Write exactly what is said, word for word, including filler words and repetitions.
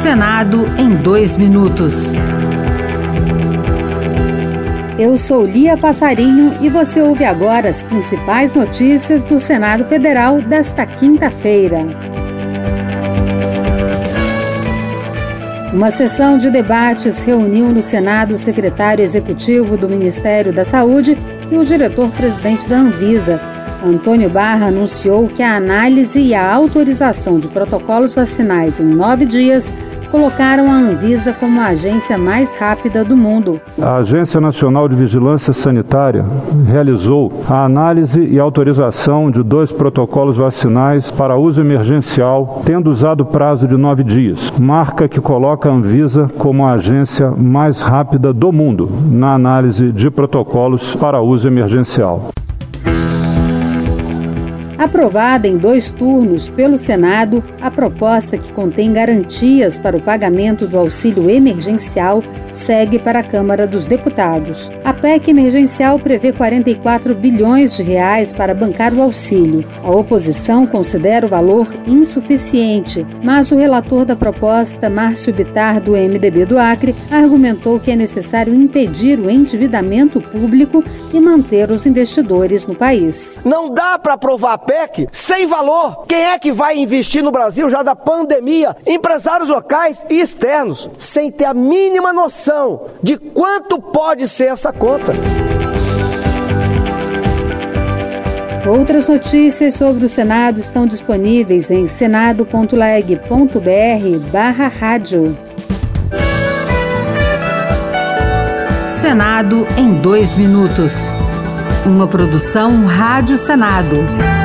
Senado em dois minutos. Eu sou Lia Passarinho e você ouve agora as principais notícias do Senado Federal desta quinta-feira. Uma sessão de debates reuniu no Senado o secretário executivo do Ministério da Saúde e o diretor-presidente da Anvisa. Antônio Barra anunciou que a análise e a autorização de protocolos vacinais em nove dias colocaram a Anvisa como a agência mais rápida do mundo. A Agência Nacional de Vigilância Sanitária realizou a análise e autorização de dois protocolos vacinais para uso emergencial, tendo usado prazo de nove dias, marca que coloca a Anvisa como a agência mais rápida do mundo na análise de protocolos para uso emergencial. Aprovada em dois turnos pelo Senado, a proposta que contém garantias para o pagamento do auxílio emergencial segue para a Câmara dos Deputados. A P E C emergencial prevê quarenta e quatro bilhões de reais para bancar o auxílio. A oposição considera o valor insuficiente, mas o relator da proposta, Márcio Bittar, do M D B do Acre, argumentou que é necessário impedir o endividamento público e manter os investidores no país. Não dá para aprovar a P E C sem valor. Quem é que vai investir no Brasil já da pandemia? Empresários locais e externos, sem ter a mínima noção de quanto pode ser essa conta. Outras notícias sobre o Senado estão disponíveis em senado ponto leg ponto br barra rádio. Senado em dois minutos. Uma produção Rádio Senado.